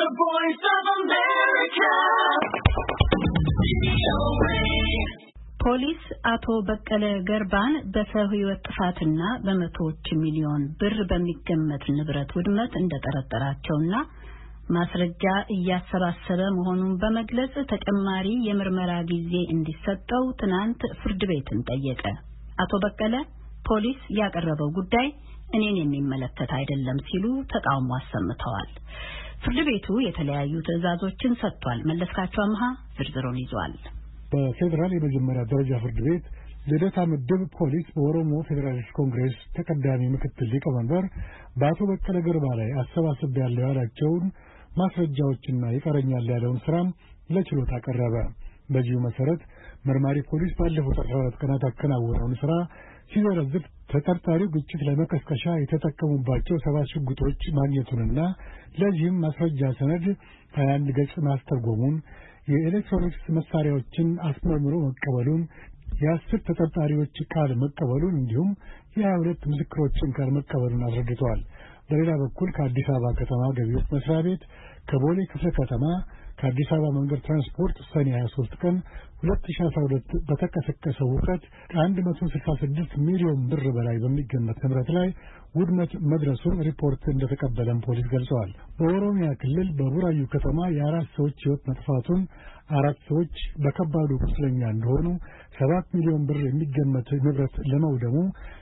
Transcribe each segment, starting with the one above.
voice of America. ፖሊስ አቶ በቀለ ገርባን በሰው ሕይወት ጥፋትና በመቶዎች ሚሊዮን ብር በሚገመት ንብረት ውድመት እንደጠረጠራቸውና ማስረጃ እያሰባሰበ መሆኑን በመግለጽ ተጨማሪ የምርመራ ጊዜ እንዲሰጠው ትናንት ፍርድ ቤትን ጠየቀ። አቶ በቀለ ፖሊስ ያቀረበው ጉዳይ እኔን የሚመለከት አይደለም ሲሉ ተቃውሞ አሰምተዋል። ፍርድ ቤቱ የተለያዩ ትዕዛዞችን ሰጥቷል። መለስካቸው አምሃ ዝርዝሩን ይዟል። በፌደራል የመጀመሪያ ደረጃ ፍርድ ቤት ልደታ ምድብ ፖሊስ በኦሮሞ ፌዴራሊስት ኮንግሬስ ተቀዳሚ ምክትል ሊቀመንበር በአቶ በቀለ ገርባ ላይ አሰባስቤያለሁ ያላቸውን ማስረጃዎችና ይቀረኛል ያለውን ስራም ለችሎት አቀረበ። በዚሁ መሰረት መርማሪ ፖሊስ ባለፉት 14 ቀናት አከናወነውን ስራ ሲዘረዝር ተጠርጣሪው ግጭት ለመቀስቀሻ የተጠቀሙባቸው 7 ሽጉጦች ማግኘቱንና ለዚህም ማስረጃ ሰነድ 21 ገጽ ማስተርጎሙን፣ የኤሌክትሮኒክስ መሳሪያዎችን አስመርምሮ መቀበሉን፣ የ10 ተጠርጣሪዎች ቃል መቀበሉን እንዲሁም የ22 ምስክሮችን ቃል መቀበሉን አስረድተዋል። በሌላ በኩል ከአዲስ አበባ ከተማ ገቢዎች መስሪያ ቤት፣ ከቦሌ ክፍለ ከተማ፣ ከአዲስ አበባ መንገድ ትራንስፖርት ሰኔ 23 ቀን 2012 በተቀሰቀሰው ሁከት ከ166 ሚሊዮን ብር በላይ በሚገመት ንብረት ላይ ውድመት መድረሱን ሪፖርት እንደተቀበለም ፖሊስ ገልጸዋል። በኦሮሚያ ክልል በቡራዩ ከተማ የ4 ሰዎች ሕይወት መጥፋቱን፣ 4 ሰዎች በከባዱ ቁስለኛ እንደሆኑ፣ 7 ሚሊዮን ብር የሚገመት ንብረት ለመውደሙ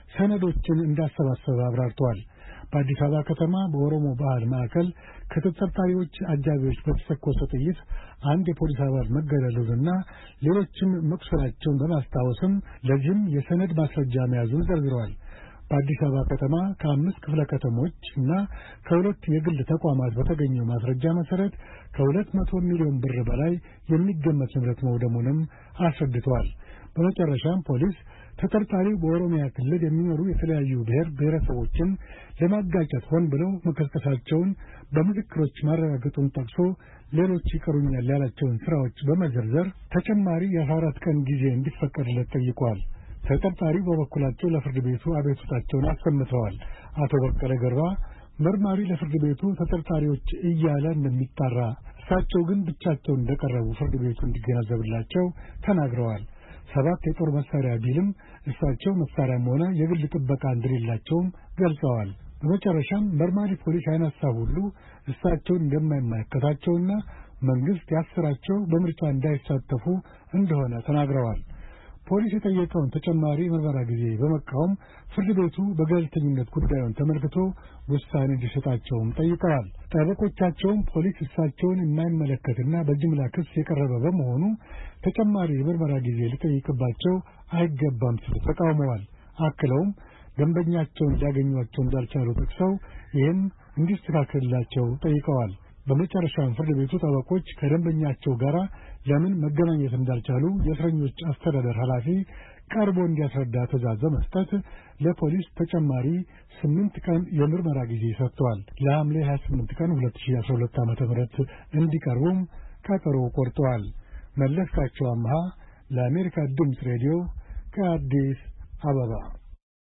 ሰነዶችን እንዳሰባሰበ አብራርተዋል። በአዲስ አበባ ከተማ በኦሮሞ ባህል ማዕከል ከተጠርጣሪዎች አጃቢዎች በተተኮሰ ጥይት አንድ የፖሊስ አባል መገደሉንና ሌሎችም መቁሰላቸውን በማስታወስም ለዚህም የሰነድ ማስረጃ መያዙን ዘርዝረዋል። በአዲስ አበባ ከተማ ከ5 ክፍለ ከተሞች እና ከ2 የግል ተቋማት በተገኘው ማስረጃ መሰረት ከ200 ሚሊዮን ብር በላይ የሚገመት ንብረት መውደሙንም አስረድተዋል። በመጨረሻም ፖሊስ ተጠርጣሪው በኦሮሚያ ክልል የሚኖሩ የተለያዩ ብሔር ብሔረሰቦችን ለማጋጨት ሆን ብለው መቀስቀሳቸውን በምስክሮች ማረጋገጡን ጠቅሶ ሌሎች ይቀሩኛል ያላቸውን ስራዎች በመዘርዘር ተጨማሪ የ14 ቀን ጊዜ እንዲፈቀድለት ጠይቋል። ተጠርጣሪው በበኩላቸው ለፍርድ ቤቱ አቤቱታቸውን አሰምተዋል። አቶ በቀለ ገርባ መርማሪ ለፍርድ ቤቱ ተጠርጣሪዎች እያለ እንደሚጣራ እሳቸው ግን ብቻቸውን እንደቀረቡ ፍርድ ቤቱ እንዲገነዘብላቸው ተናግረዋል። 7 የጦር መሳሪያ ቢልም እሳቸው መሳሪያም ሆነ የግል ጥበቃ እንደሌላቸውም ገልጸዋል። በመጨረሻም መርማሪ ፖሊስ ያነሳ ሁሉ እሳቸውን እንደማይመለከታቸውና መንግስት ያሰራቸው በምርጫ እንዳይሳተፉ እንደሆነ ተናግረዋል። ፖሊስ የጠየቀውን ተጨማሪ ምርመራ ጊዜ በመቃወም ፍርድ ቤቱ በገለልተኝነት ጉዳዩን ተመልክቶ ውሳኔ እንዲሰጣቸውም ጠይቀዋል። ጠበቆቻቸውም ፖሊስ እሳቸውን የማይመለከትና በጅምላ ክስ የቀረበ በመሆኑ ተጨማሪ የምርመራ ጊዜ ሊጠይቅባቸው አይገባም ሲሉ ተቃውመዋል። አክለውም ደንበኛቸውን ሊያገኟቸው እንዳልቻሉ ጠቅሰው ይህን እንዲስተካከልላቸው ጠይቀዋል። በመጨረሻም ፍርድ ቤቱ ጠበቆች ከደንበኛቸው ጋር ለምን መገናኘት እንዳልቻሉ የእስረኞች አስተዳደር ኃላፊ ቀርቦ እንዲያስረዳ ትዕዛዝ በመስጠት ለፖሊስ ተጨማሪ 8 ቀን የምርመራ ጊዜ ሰጥተዋል። ለሐምሌ 28 ቀን 2012 ዓ.ም እንዲቀርቡም ቀጠሮ ቆርጠዋል። መለስካቸው አምሃ ለአሜሪካ ድምፅ ሬዲዮ ከአዲስ አበባ